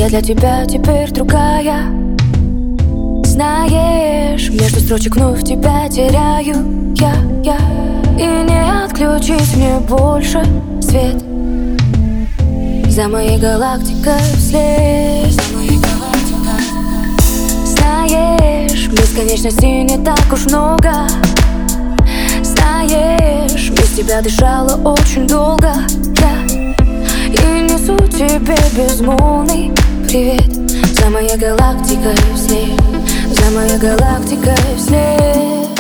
Я для тебя теперь другая. Знаешь, между строчек вновь тебя теряю я. И не отключить мне больше свет. За моей галактикой вслед. Знаешь, бесконечности не так уж много. Знаешь, без тебя дышала очень долго я. И несу тебе безмолвный привет. За моей галактикой вслед. За моей галактикой вслед.